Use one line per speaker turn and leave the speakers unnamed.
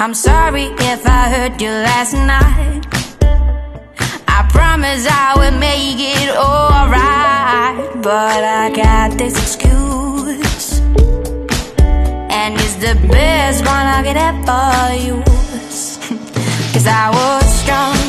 I'm sorry if I hurt you last night. I promise I will make it alright, but I got this excuse, and it's the best one I could ever use. 'Cause I was strong